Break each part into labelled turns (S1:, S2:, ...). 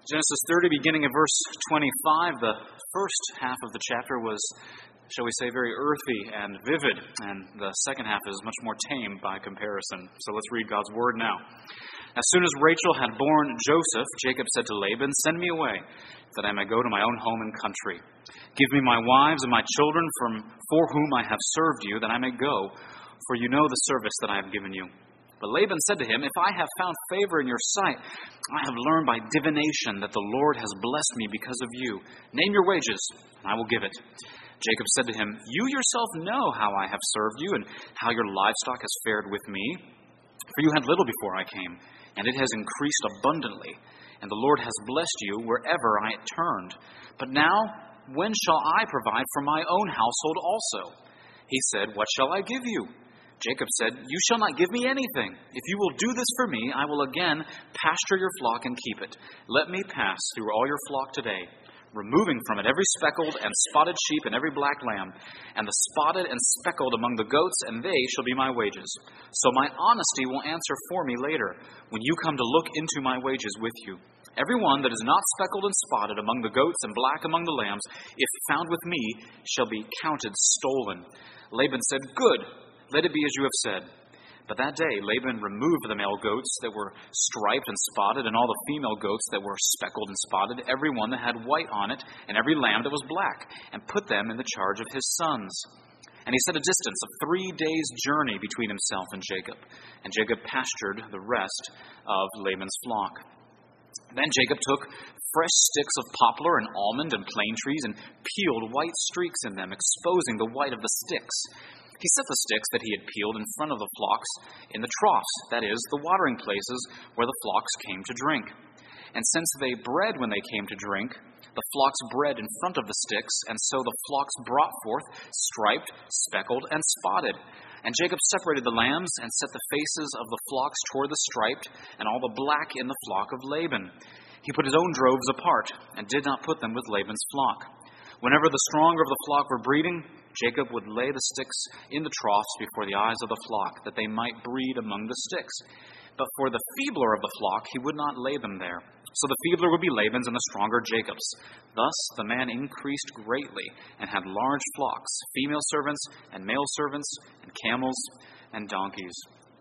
S1: Genesis 30, beginning at verse 25, the first half of the chapter was, shall we say, very earthy and vivid, and the second half is much more tame by comparison. So let's read God's word now. As soon as Rachel had borne Joseph, Jacob said to Laban, "Send me away, that I may go to my own home and country. Give me my wives and my children for whom I have served you, that I may go, for you know the service that I have given you." But Laban said to him, "If I have found favor in your sight, I have learned by divination that the Lord has blessed me because of you. Name your wages, and I will give it." Jacob said to him, "You yourself know how I have served you, and how your livestock has fared with me. For you had little before I came, and it has increased abundantly, and the Lord has blessed you wherever I turned. But now, when shall I provide for my own household also?" He said, "What shall I give you?" Jacob said, "You shall not give me anything. If you will do this for me, I will again pasture your flock and keep it. Let me pass through all your flock today, removing from it every speckled and spotted sheep and every black lamb, and the spotted and speckled among the goats, and they shall be my wages. So my honesty will answer for me later, when you come to look into my wages with you. Every one that is not speckled and spotted among the goats and black among the lambs, if found with me, shall be counted stolen." Laban said, "Good. Let it be as you have said." But that day Laban removed the male goats that were striped and spotted, and all the female goats that were speckled and spotted, every one that had white on it, and every lamb that was black, and put them in the charge of his sons. And he set a distance of 3 days' journey between himself and Jacob. And Jacob pastured the rest of Laban's flock. Then Jacob took fresh sticks of poplar and almond and plane trees, and peeled white streaks in them, exposing the white of the sticks. He set the sticks that he had peeled in front of the flocks in the troughs, that is, the watering places where the flocks came to drink. And since they bred when they came to drink, the flocks bred in front of the sticks, and so the flocks brought forth striped, speckled, and spotted. And Jacob separated the lambs and set the faces of the flocks toward the striped, and all the black in the flock of Laban. He put his own droves apart, and did not put them with Laban's flock. Whenever the stronger of the flock were breeding, Jacob would lay the sticks in the troughs before the eyes of the flock, that they might breed among the sticks. But for the feebler of the flock, he would not lay them there. So the feebler would be Laban's, and the stronger Jacob's. Thus the man increased greatly, and had large flocks, female servants and male servants, and camels and donkeys.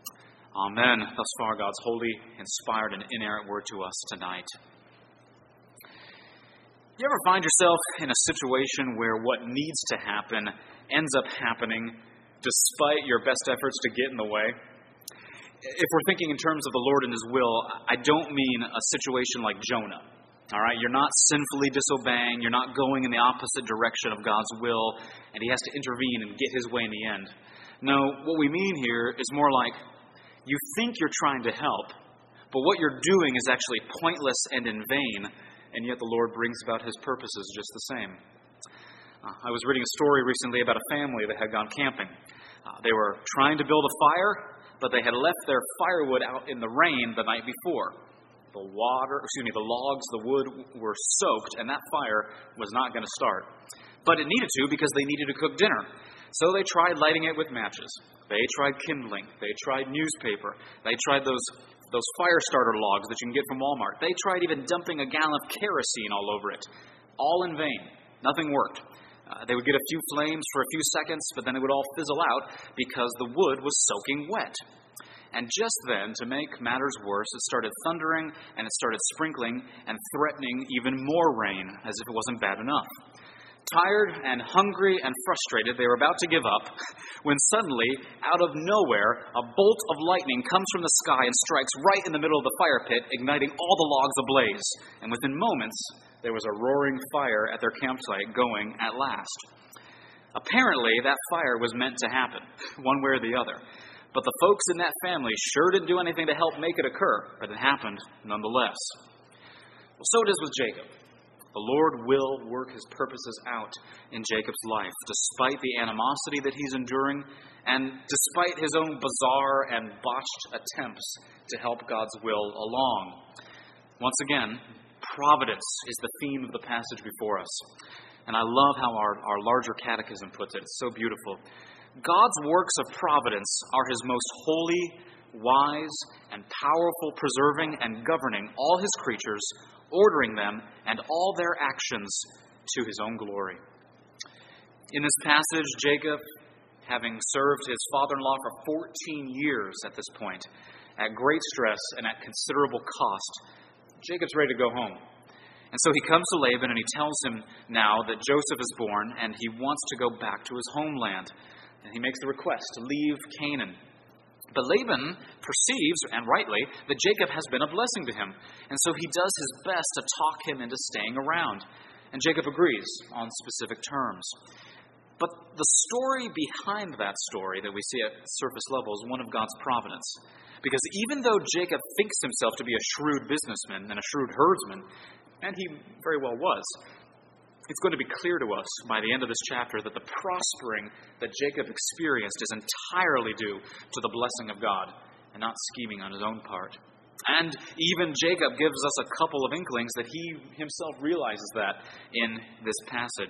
S1: Amen. Thus far, God's holy, inspired, and inerrant word to us tonight. You ever find yourself in a situation where what needs to happen ends up happening despite your best efforts to get in the way? If we're thinking in terms of the Lord and His will, I don't mean a situation like Jonah. All right, you're not sinfully disobeying, you're not going in the opposite direction of God's will, and He has to intervene and get His way in the end. No, what we mean here is more like you think you're trying to help, but what you're doing is actually pointless and in vain, and yet the Lord brings about His purposes just the same. I was reading a story recently about a family that had gone camping. They were trying to build a fire, but they had left their firewood out in the rain the night before. The logs, the wood were soaked, and that fire was not going to start. But it needed to, because they needed to cook dinner. So they tried lighting it with matches. They tried kindling. They tried newspaper. They tried those fire starter logs that you can get from Walmart. They tried even dumping a gallon of kerosene all over it. All in vain. Nothing worked. They would get a few flames for a few seconds, but then it would all fizzle out because the wood was soaking wet. And just then, to make matters worse, it started thundering, and it started sprinkling and threatening even more rain, as if it wasn't bad enough. Tired and hungry and frustrated, they were about to give up, when suddenly, out of nowhere, a bolt of lightning comes from the sky and strikes right in the middle of the fire pit, igniting all the logs ablaze. And within moments, there was a roaring fire at their campsite going at last. Apparently, that fire was meant to happen, one way or the other. But the folks in that family sure didn't do anything to help make it occur, but it happened nonetheless. Well, so it is with Jacob. The Lord will work His purposes out in Jacob's life, despite the animosity that he's enduring, and despite his own bizarre and botched attempts to help God's will along. Once again, providence is the theme of the passage before us. And I love how our larger catechism puts it. It's so beautiful. God's works of providence are His most holy, wise and powerful, preserving and governing all his creatures, ordering them and all their actions to his own glory. In this passage, Jacob, having served his father-in-law for 14 years at this point, at great stress and at considerable cost, Jacob's ready to go home. And so he comes to Laban and he tells him now that Joseph is born and he wants to go back to his homeland. And he makes the request to leave Canaan. But Laban perceives, and rightly, that Jacob has been a blessing to him. And so he does his best to talk him into staying around. And Jacob agrees on specific terms. But the story behind that story that we see at surface level is one of God's providence. Because even though Jacob thinks himself to be a shrewd businessman and a shrewd herdsman, and he very well was, it's going to be clear to us by the end of this chapter that the prospering that Jacob experienced is entirely due to the blessing of God and not scheming on his own part. And even Jacob gives us a couple of inklings that he himself realizes that in this passage.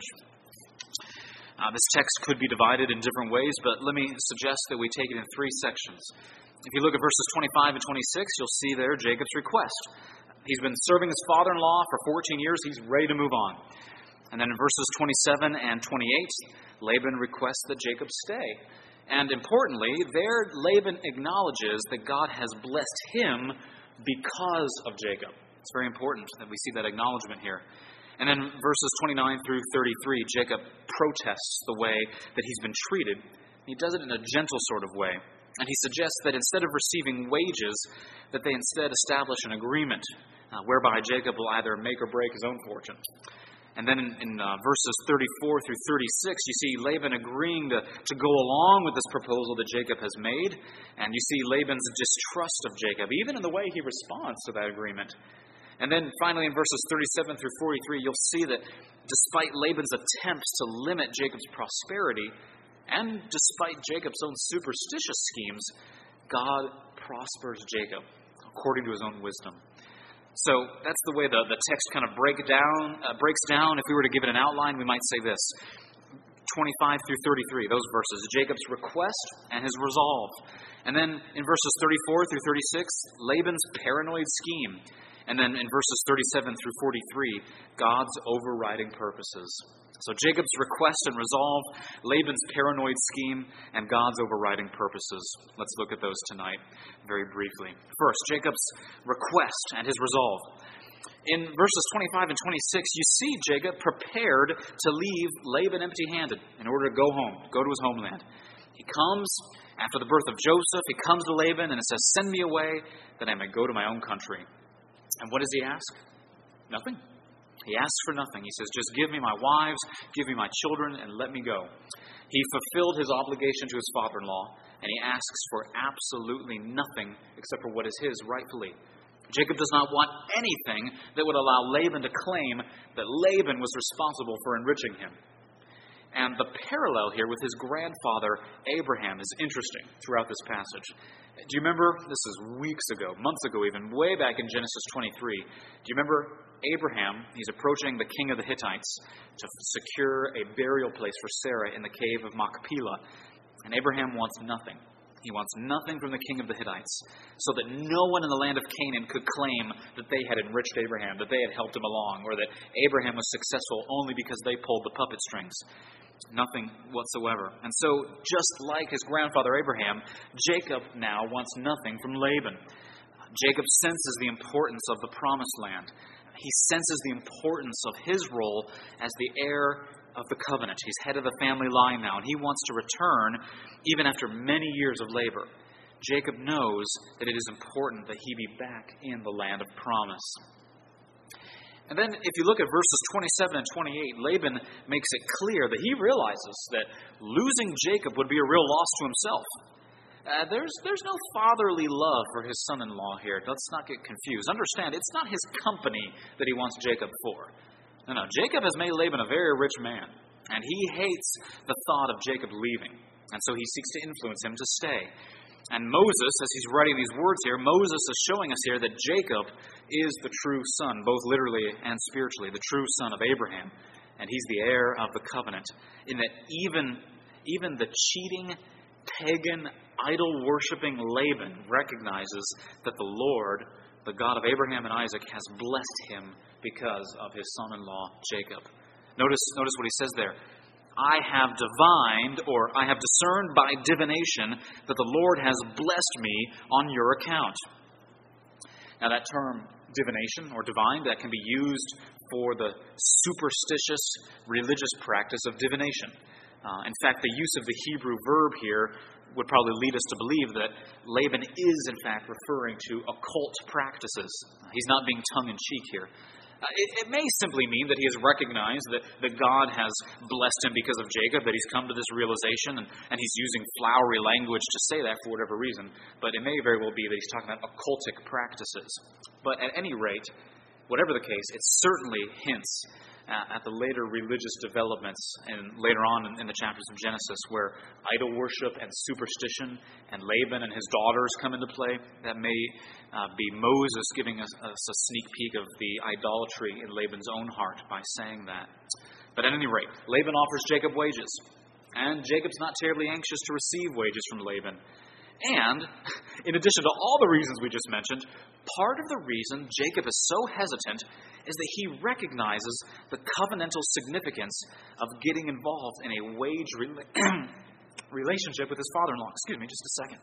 S1: This text could be divided in different ways, but let me suggest that we take it in three sections. If you look at verses 25 and 26, you'll see there Jacob's request. He's been serving his father-in-law for 14 years. He's ready to move on. And then in verses 27 and 28, Laban requests that Jacob stay. And importantly, there Laban acknowledges that God has blessed him because of Jacob. It's very important that we see that acknowledgement here. And then verses 29 through 33, Jacob protests the way that he's been treated. He does it in a gentle sort of way. And he suggests that instead of receiving wages, that they instead establish an agreement whereby Jacob will either make or break his own fortune. And then in verses 34 through 36, you see Laban agreeing to go along with this proposal that Jacob has made. And you see Laban's distrust of Jacob, even in the way he responds to that agreement. And then finally in verses 37 through 43, you'll see that despite Laban's attempts to limit Jacob's prosperity, and despite Jacob's own superstitious schemes, God prospers Jacob according to his own wisdom. So that's the way the text kind of breaks down. If we were to give it an outline, we might say this. 25 through 33, those verses, Jacob's request and his resolve. And then in verses 34 through 36, Laban's paranoid scheme. And then in verses 37 through 43, God's overriding purposes. So Jacob's request and resolve, Laban's paranoid scheme, and God's overriding purposes. Let's look at those tonight very briefly. First, Jacob's request and his resolve. In verses 25 and 26, you see Jacob prepared to leave Laban empty-handed in order to go home, go to his homeland. He comes after the birth of Joseph. He comes to Laban and it says, "Send me away that I may go to my own country." And what does he ask? Nothing. He asks for nothing. He says, "Just give me my wives, give me my children, and let me go." He fulfilled his obligation to his father-in-law, and he asks for absolutely nothing except for what is his rightfully. Jacob does not want anything that would allow Laban to claim that Laban was responsible for enriching him. And the parallel here with his grandfather Abraham is interesting throughout this passage. Do you remember, this is weeks ago, months ago even, way back in Genesis 23, do you remember Abraham, he's approaching the king of the Hittites to secure a burial place for Sarah in the cave of Machpelah. And Abraham wants nothing. He wants nothing from the king of the Hittites, so that no one in the land of Canaan could claim that they had enriched Abraham, that they had helped him along, or that Abraham was successful only because they pulled the puppet strings. Nothing whatsoever. And so, just like his grandfather Abraham, Jacob now wants nothing from Laban. Jacob senses the importance of the promised land. He senses the importance of his role as the heir of the covenant. He's head of the family line now, and he wants to return even after many years of labor. Jacob knows that it is important that he be back in the land of promise. And then if you look at verses 27 and 28, Laban makes it clear that he realizes that losing Jacob would be a real loss to himself. There's no fatherly love for his son-in-law here. Let's not get confused. Understand, it's not his company that he wants Jacob for. No, Jacob has made Laban a very rich man, and he hates the thought of Jacob leaving. And so he seeks to influence him to stay. And Moses, as he's writing these words here, Moses is showing us here that Jacob is the true son, both literally and spiritually, the true son of Abraham. And he's the heir of the covenant, in that even the cheating pagan, idol-worshipping Laban recognizes that the Lord, the God of Abraham and Isaac, has blessed him because of his son-in-law Jacob. Notice what he says there. I have divined, or I have discerned by divination, that the Lord has blessed me on your account. Now that term divination or divine, that can be used for the superstitious religious practice of divination. In fact, the use of the Hebrew verb here would probably lead us to believe that Laban is, in fact, referring to occult practices. He's not being tongue-in-cheek here. It may simply mean that he has recognized that God has blessed him because of Jacob, that he's come to this realization, and he's using flowery language to say that for whatever reason. But it may very well be that he's talking about occultic practices. But at any rate, whatever the case, it certainly hints at the later religious developments and later on in the chapters of Genesis where idol worship and superstition and Laban and his daughters come into play. That may be Moses giving us a sneak peek of the idolatry in Laban's own heart by saying that. But at any rate, Laban offers Jacob wages, and Jacob's not terribly anxious to receive wages from Laban. And, in addition to all the reasons we just mentioned, part of the reason Jacob is so hesitant is that he recognizes the covenantal significance of getting involved in a wage relationship with his father-in-law. Excuse me, just a second.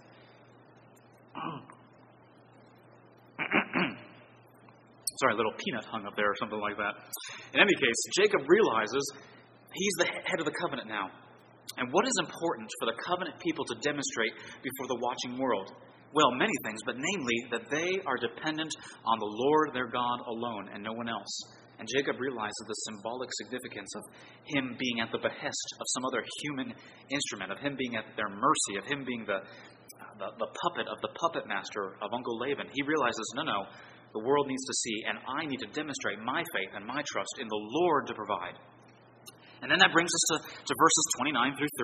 S1: Sorry, a little peanut hung up there or something like that. In any case, Jacob realizes he's the head of the covenant now. And what is important for the covenant people to demonstrate before the watching world? Well, many things, but namely that they are dependent on the Lord their God alone and no one else. And Jacob realizes the symbolic significance of him being at the behest of some other human instrument, of him being at their mercy, of him being the puppet of the puppet master of Uncle Laban. He realizes, no, the world needs to see, and I need to demonstrate my faith and my trust in the Lord to provide. And then that brings us to verses 29 through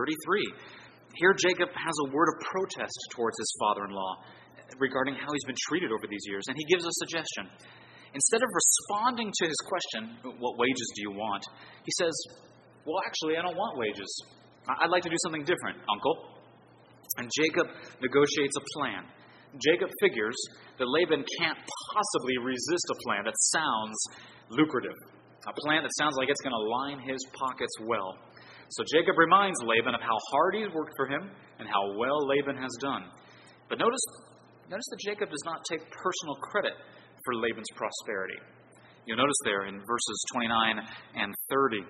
S1: 33. Here Jacob has a word of protest towards his father-in-law regarding how he's been treated over these years. And he gives a suggestion. Instead of responding to his question, what wages do you want? He says, well, actually, I don't want wages. I'd like to do something different, uncle. And Jacob negotiates a plan. Jacob figures that Laban can't possibly resist a plan that sounds lucrative. A plan that sounds like it's going to line his pockets well. So Jacob reminds Laban of how hard he's worked for him and how well Laban has done. But notice that Jacob does not take personal credit for Laban's prosperity. You'll notice there in verses 29 and 30,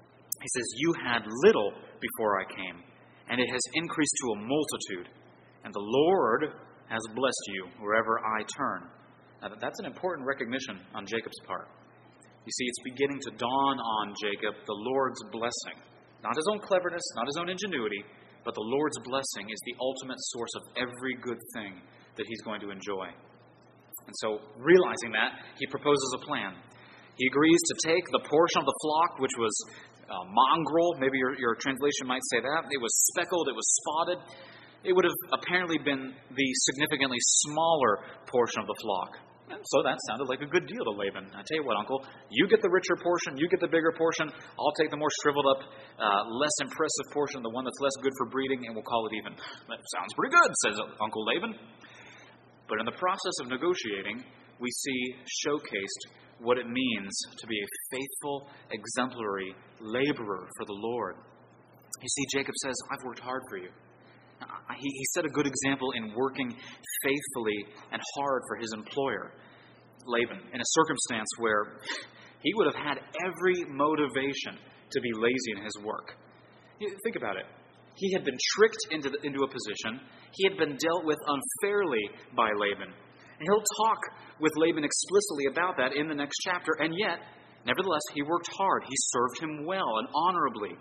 S1: he says, you had little before I came, and it has increased to a multitude, and the Lord has blessed you wherever I turn. Now, that's an important recognition on Jacob's part. You see, it's beginning to dawn on Jacob the Lord's blessing. Not his own cleverness, not his own ingenuity, but the Lord's blessing is the ultimate source of every good thing that he's going to enjoy. And so, realizing that, he proposes a plan. He agrees to take the portion of the flock, which was mongrel, maybe your translation might say that. It was speckled, it was spotted. It would have apparently been the significantly smaller portion of the flock. And so that sounded like a good deal to Laban. I tell you what, uncle, you get the richer portion, you get the bigger portion, I'll take the more shriveled up, less impressive portion, the one that's less good for breeding, and we'll call it even. That sounds pretty good, says Uncle Laban. But in the process of negotiating, we see showcased what it means to be a faithful, exemplary laborer for the Lord. You see, Jacob says, I've worked hard for you. He set a good example in working faithfully and hard for his employer, Laban, in a circumstance where he would have had every motivation to be lazy in his work. Think about it. He had been tricked into a position. He had been dealt with unfairly by Laban. And he'll talk with Laban explicitly about that in the next chapter. And yet, nevertheless, he worked hard. He served him well and honorably.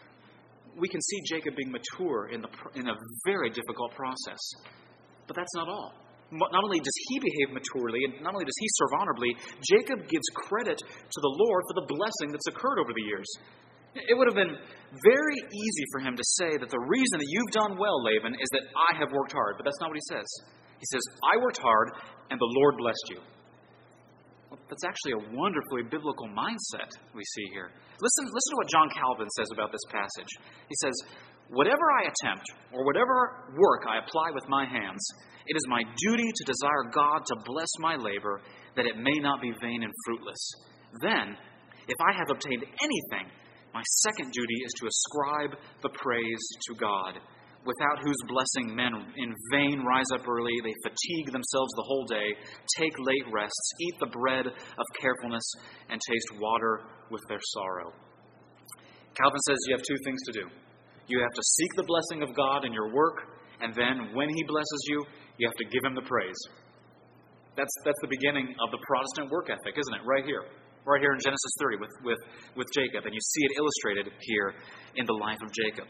S1: We can see Jacob being mature in a very difficult process. But that's not all. Not only does he behave maturely, and not only does he serve honorably, Jacob gives credit to the Lord for the blessing that's occurred over the years. It would have been very easy for him to say that the reason that you've done well, Laban, is that I have worked hard. But that's not what he says. He says, I worked hard, and the Lord blessed you. Well, that's actually a wonderfully biblical mindset we see here. Listen to what John Calvin says about this passage. He says, Whatever I attempt, or whatever work I apply with my hands, it is my duty to desire God to bless my labor, that it may not be vain and fruitless. Then, if I have obtained anything, my second duty is to ascribe the praise to God, without whose blessing men in vain rise up early, they fatigue themselves the whole day, take late rests, eat the bread of carefulness, and taste water with their sorrow. Calvin says you have two things to do. You have to seek the blessing of God in your work, and then when He blesses you, you have to give Him the praise. That's the beginning of the Protestant work ethic, isn't it? Right here in Genesis 30 with Jacob, and you see it illustrated here in the life of Jacob.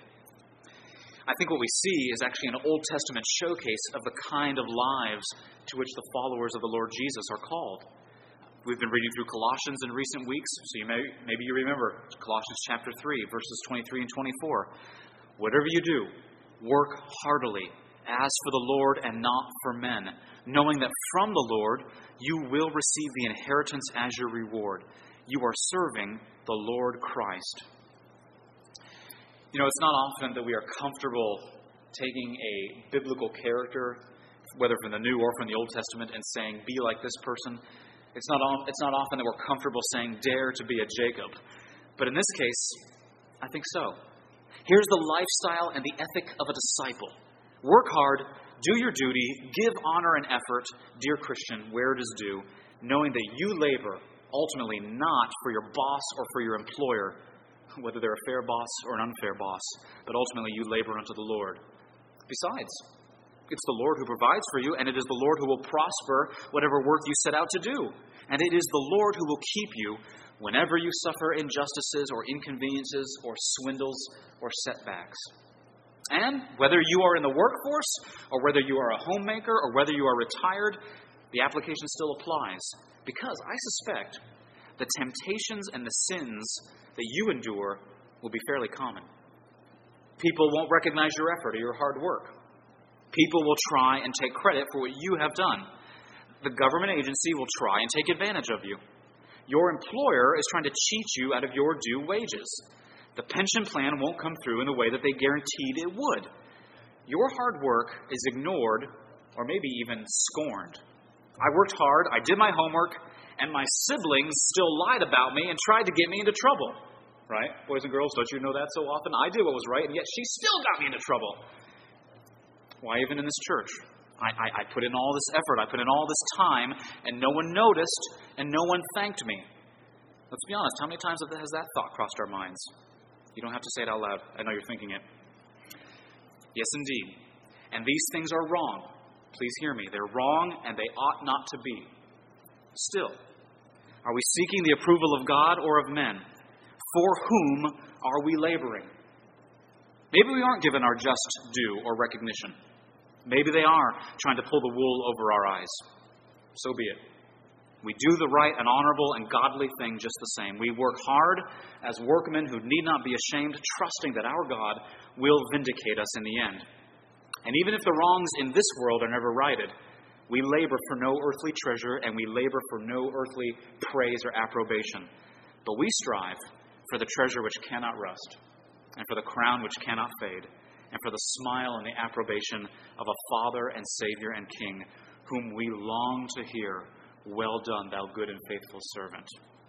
S1: I think what we see is actually an Old Testament showcase of the kind of lives to which the followers of the Lord Jesus are called. We've been reading through Colossians in recent weeks, so maybe you remember Colossians chapter 3, verses 23 and 24. Whatever you do, work heartily, as for the Lord and not for men, knowing that from the Lord you will receive the inheritance as your reward. You are serving the Lord Christ. You know, it's not often that we are comfortable taking a biblical character, whether from the New or from the Old Testament, and saying, be like this person. It's not often that we're comfortable saying, dare to be a Jacob. But in this case, I think so. Here's the lifestyle and the ethic of a disciple. Work hard, do your duty, give honor and effort, dear Christian, where it is due, knowing that you labor ultimately not for your boss or for your employer, whether they're a fair boss or an unfair boss, but ultimately you labor unto the Lord. Besides, it's the Lord who provides for you, and it is the Lord who will prosper whatever work you set out to do. And it is the Lord who will keep you whenever you suffer injustices or inconveniences or swindles or setbacks. And whether you are in the workforce or whether you are a homemaker or whether you are retired, the application still applies. Because I suspect the temptations and the sins that you endure will be fairly common. People won't recognize your effort or your hard work. People will try and take credit for what you have done. The government agency will try and take advantage of you. Your employer is trying to cheat you out of your due wages. The pension plan won't come through in the way that they guaranteed it would. Your hard work is ignored or maybe even scorned. I worked hard, I did my homework, and my siblings still lied about me and tried to get me into trouble. Right? Boys and girls, don't you know that so often? I did what was right, and yet she still got me into trouble. Why, even in this church, I put in all this effort, I put in all this time, and no one noticed, and no one thanked me. Let's be honest, how many times has that thought crossed our minds? You don't have to say it out loud. I know you're thinking it. Yes, indeed. And these things are wrong. Please hear me. They're wrong, and they ought not to be. Still, are we seeking the approval of God or of men? For whom are we laboring? Maybe we aren't given our just due or recognition. Maybe they are trying to pull the wool over our eyes. So be it. We do the right and honorable and godly thing just the same. We work hard as workmen who need not be ashamed, trusting that our God will vindicate us in the end. And even if the wrongs in this world are never righted, we labor for no earthly treasure and we labor for no earthly praise or approbation. But we strive for the treasure which cannot rust, and for the crown which cannot fade, and for the smile and the approbation of a Father and Savior and King, whom we long to hear, well done, thou good and faithful servant.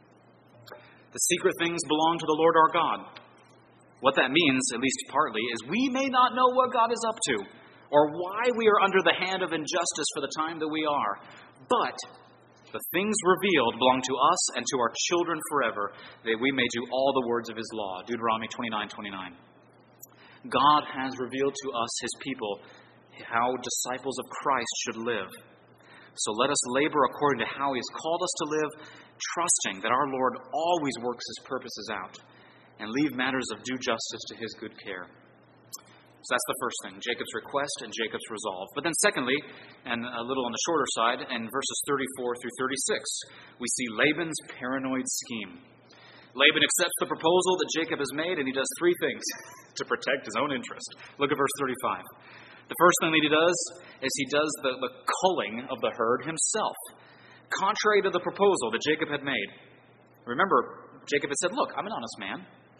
S1: The secret things belong to the Lord our God. What that means, at least partly, is we may not know what God is up to, or why we are under the hand of injustice for the time that we are. But the things revealed belong to us and to our children forever, that we may do all the words of His law. Deuteronomy 29:29. God has revealed to us, His people, how disciples of Christ should live. So let us labor according to how He has called us to live, trusting that our Lord always works His purposes out, and leave matters of due justice to His good care. So that's the first thing, Jacob's request and Jacob's resolve. But then secondly, and a little on the shorter side, in verses 34 through 36, we see Laban's paranoid scheme. Laban accepts the proposal that Jacob has made, and he does three things to protect his own interest. Look at verse 35. The first thing that he does is he does the culling of the herd himself, contrary to the proposal that Jacob had made. Remember, Jacob had said, look, I'm an honest man.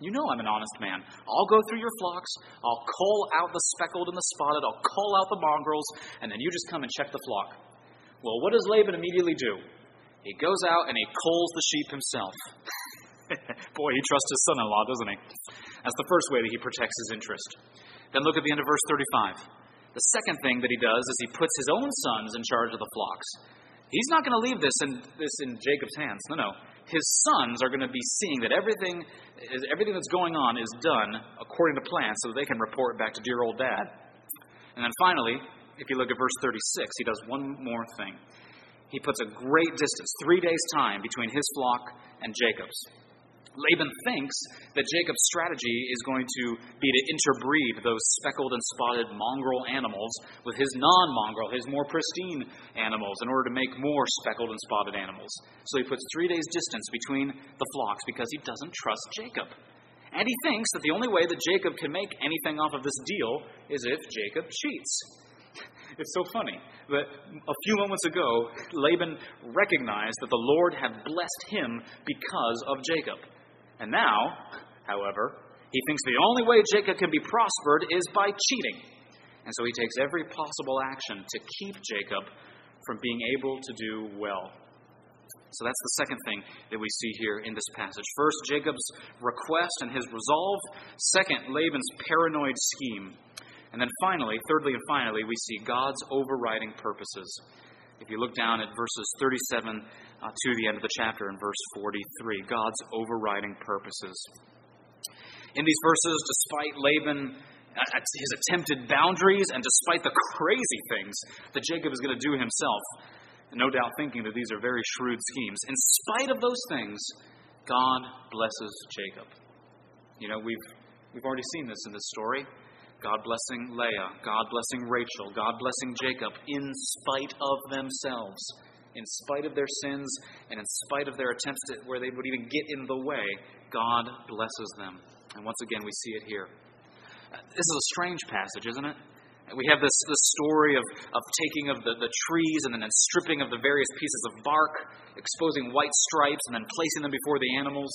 S1: You know I'm an honest man. I'll go through your flocks, I'll cull out the speckled and the spotted, I'll cull out the mongrels, and then you just come and check the flock. Well, what does Laban immediately do? He goes out and he culls the sheep himself. Boy, he trusts his son-in-law, doesn't he? That's the first way that he protects his interest. Then look at the end of verse 35. The second thing that he does is he puts his own sons in charge of the flocks. He's not going to leave this in Jacob's hands. No. His sons are going to be seeing that everything that's going on is done according to plan so that they can report back to dear old dad. And then finally, if you look at verse 36, he does one more thing. He puts a great distance, 3 days' time, between his flock and Jacob's. Laban thinks that Jacob's strategy is going to be to interbreed those speckled and spotted mongrel animals with his non-mongrel, his more pristine animals, in order to make more speckled and spotted animals. So he puts 3 days' distance between the flocks because he doesn't trust Jacob. And he thinks that the only way that Jacob can make anything off of this deal is if Jacob cheats. It's so funny that a few moments ago, Laban recognized that the Lord had blessed him because of Jacob. And now, however, he thinks the only way Jacob can be prospered is by cheating. And so he takes every possible action to keep Jacob from being able to do well. So that's the second thing that we see here in this passage. First, Jacob's request and his resolve. Second, Laban's paranoid scheme. And then thirdly and finally, we see God's overriding purposes. If you look down at verses 37 to the end of the chapter in verse 43, God's overriding purposes. In these verses, despite Laban, his attempted boundaries, and despite the crazy things that Jacob is going to do himself, no doubt thinking that these are very shrewd schemes, in spite of those things, God blesses Jacob. You know, we've already seen this in this story. God blessing Leah, God blessing Rachel, God blessing Jacob in spite of themselves, in spite of their sins, and in spite of their attempts where they would even get in the way, God blesses them. And once again, we see it here. This is a strange passage, isn't it? We have this story of taking of the trees and then stripping of the various pieces of bark, exposing white stripes, and then placing them before the animals.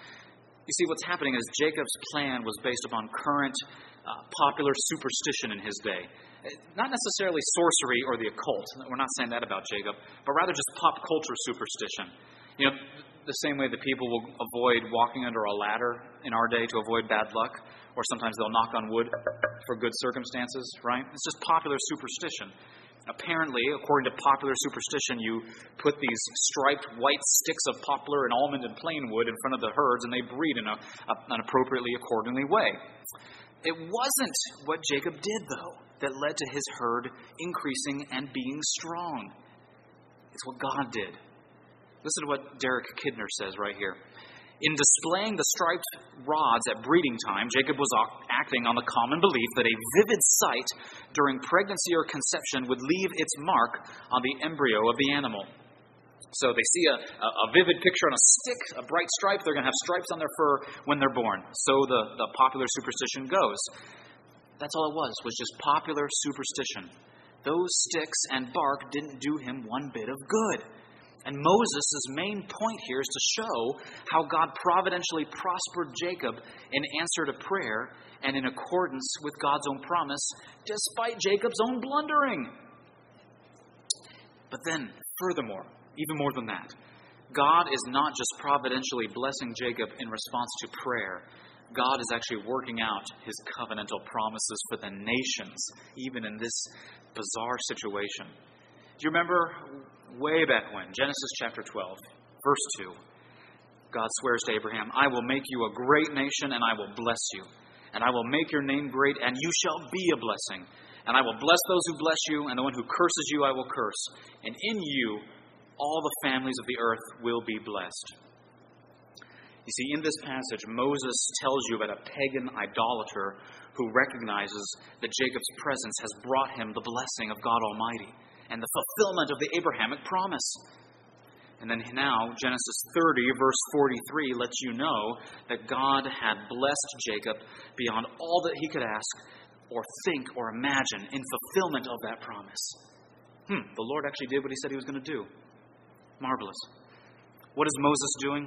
S1: You see, what's happening is Jacob's plan was based upon current popular superstition in his day. Not necessarily sorcery or the occult. We're not saying that about Jacob, but rather just pop culture superstition. You know, the same way that people will avoid walking under a ladder in our day to avoid bad luck, or sometimes they'll knock on wood for good circumstances, right? It's just popular superstition. Apparently, according to popular superstition, you put these striped white sticks of poplar and almond and plane wood in front of the herds, and they breed in an appropriately, accordingly way. It wasn't what Jacob did, though, that led to his herd increasing and being strong. It's what God did. Listen to what Derek Kidner says right here. In displaying the striped rods at breeding time, Jacob was acting on the common belief that a vivid sight during pregnancy or conception would leave its mark on the embryo of the animal. So they see a vivid picture on a stick, a bright stripe, they're going to have stripes on their fur when they're born. So the popular superstition goes. That's all it was just popular superstition. Those sticks and bark didn't do him one bit of good. And Moses' main point here is to show how God providentially prospered Jacob in answer to prayer and in accordance with God's own promise, despite Jacob's own blundering. But then, furthermore, even more than that, God is not just providentially blessing Jacob in response to prayer. God is actually working out his covenantal promises for the nations, even in this bizarre situation. Do you remember way back when, Genesis chapter 12, verse 2, God swears to Abraham, I will make you a great nation and I will bless you. And I will make your name great and you shall be a blessing. And I will bless those who bless you and the one who curses you I will curse. And in you all the families of the earth will be blessed. You see, in this passage, Moses tells you about a pagan idolater who recognizes that Jacob's presence has brought him the blessing of God Almighty and the fulfillment of the Abrahamic promise. And then now, Genesis 30, verse 43, lets you know that God had blessed Jacob beyond all that he could ask or think or imagine in fulfillment of that promise. The Lord actually did what he said he was going to do. Marvelous. What is Moses doing?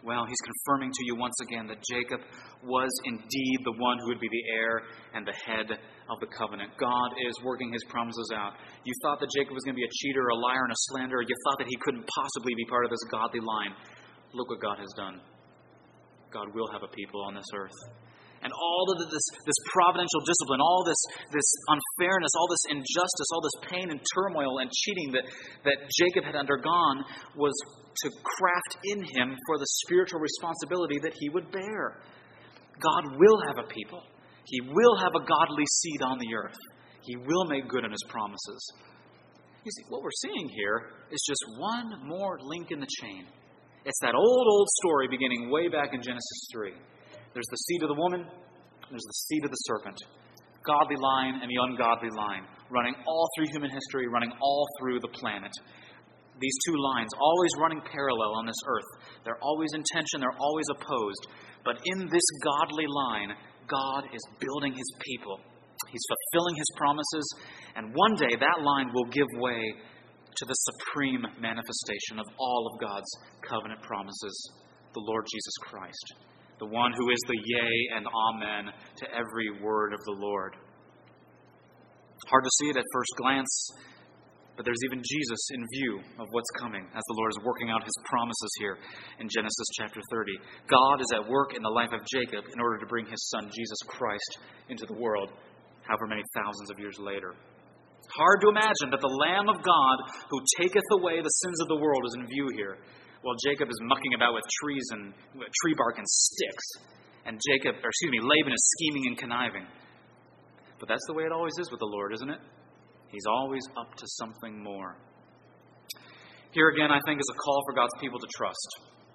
S1: Well, he's confirming to you once again that Jacob was indeed the one who would be the heir and the head of the covenant. God is working his promises out. You thought that Jacob was going to be a cheater, a liar, and a slanderer. You thought that he couldn't possibly be part of this godly line. Look what God has done. God will have a people on this earth. And all of this providential discipline, all this unfairness, all this injustice, all this pain and turmoil and cheating that Jacob had undergone was to craft in him for the spiritual responsibility that he would bear. God will have a people. He will have a godly seed on the earth. He will make good on his promises. You see, what we're seeing here is just one more link in the chain. It's that old story beginning way back in Genesis 3. There's the seed of the woman, there's the seed of the serpent. Godly line and the ungodly line, running all through human history, running all through the planet. These two lines, always running parallel on this earth. They're always in tension, they're always opposed. But in this godly line, God is building his people. He's fulfilling his promises, and one day that line will give way to the supreme manifestation of all of God's covenant promises, the Lord Jesus Christ. The one who is the yea and amen to every word of the Lord. Hard to see it at first glance, but there's even Jesus in view of what's coming as the Lord is working out his promises here in Genesis chapter 30. God is at work in the life of Jacob in order to bring his son Jesus Christ into the world, however many thousands of years later. Hard to imagine that the Lamb of God who taketh away the sins of the world is in view here, while Jacob is mucking about with trees and tree bark and sticks, and Laban is scheming and conniving. But that's the way it always is with the Lord, isn't it? He's always up to something more. Here again, I think, is a call for God's people to trust.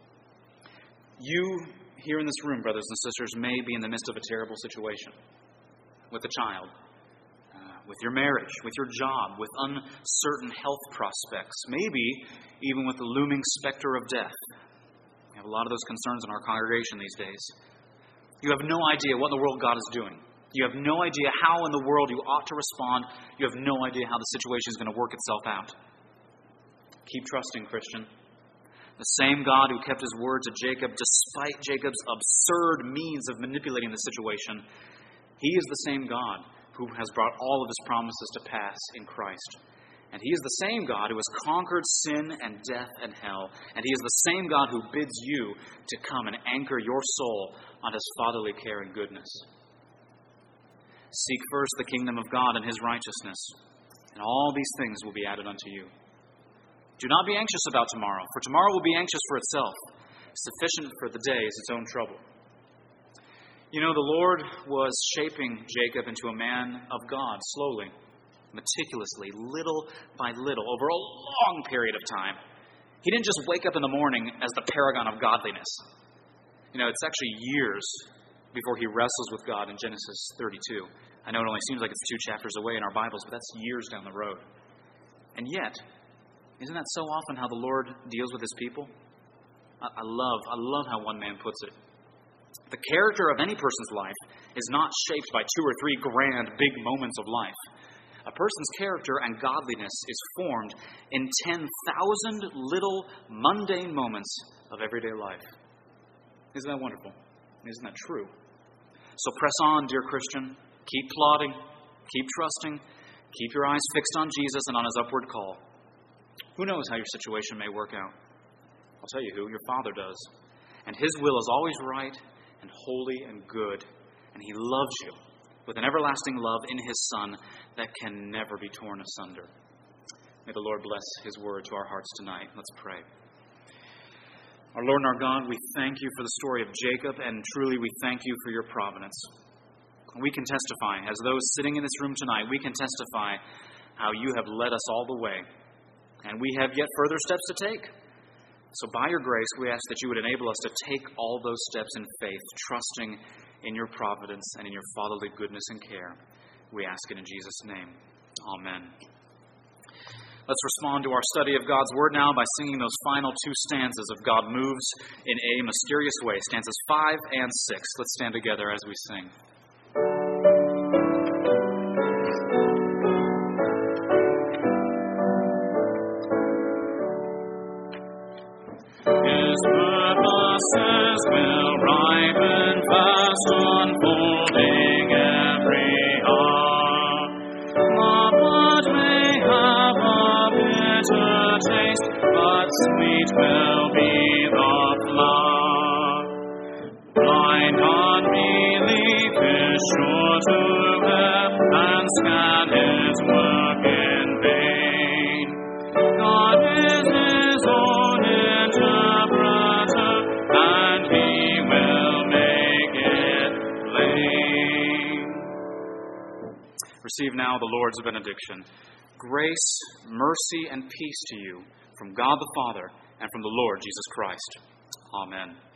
S1: You here in this room, brothers and sisters, may be in the midst of a terrible situation with a child, with your marriage, with your job, with uncertain health prospects, maybe even with the looming specter of death. We have a lot of those concerns in our congregation these days. You have no idea what in the world God is doing. You have no idea how in the world you ought to respond. You have no idea how the situation is going to work itself out. Keep trusting, Christian. The same God who kept his word to Jacob, despite Jacob's absurd means of manipulating the situation, he is the same God who has brought all of his promises to pass in Christ. And he is the same God who has conquered sin and death and hell. And he is the same God who bids you to come and anchor your soul on his fatherly care and goodness. Seek first the kingdom of God and his righteousness, and all these things will be added unto you. Do not be anxious about tomorrow, for tomorrow will be anxious for itself. Sufficient for the day is its own trouble. You know, the Lord was shaping Jacob into a man of God slowly, meticulously, little by little, over a long period of time. He didn't just wake up in the morning as the paragon of godliness. You know, it's actually years before he wrestles with God in Genesis 32. I know it only seems like it's 2 chapters away in our Bibles, but that's years down the road. And yet, isn't that so often how the Lord deals with his people? I love how one man puts it. The character of any person's life is not shaped by 2 or 3 grand, big moments of life. A person's character and godliness is formed in 10,000 little mundane moments of everyday life. Isn't that wonderful? Isn't that true? So press on, dear Christian. Keep plodding. Keep trusting. Keep your eyes fixed on Jesus and on his upward call. Who knows how your situation may work out? I'll tell you who. Your Father does. And his will is always right and holy and good. And he loves you with an everlasting love in his Son that can never be torn asunder. May the Lord bless his word to our hearts tonight. Let's pray. Our Lord and our God, we thank you for the story of Jacob, and truly we thank you for your providence. We can testify, as those sitting in this room tonight, we can testify how you have led us all the way. And we have yet further steps to take. So by your grace, we ask that you would enable us to take all those steps in faith, trusting in your providence and in your fatherly goodness and care. We ask it in Jesus' name. Amen. Let's respond to our study of God's Word now by singing those final 2 stanzas of God Moves in a Mysterious Way, stanzas 5 and 6. Let's stand together as we sing. His purpose roses will ripen fast, unfolding every hour. The bud may have a bitter taste, but sweet will be the flower. Blind unbelief is sure to err and scan his work in vain. God is his own interpreter, and he will make it plain. Receive now the Lord's benediction. Grace, mercy, and peace to you from God the Father and from the Lord Jesus Christ. Amen.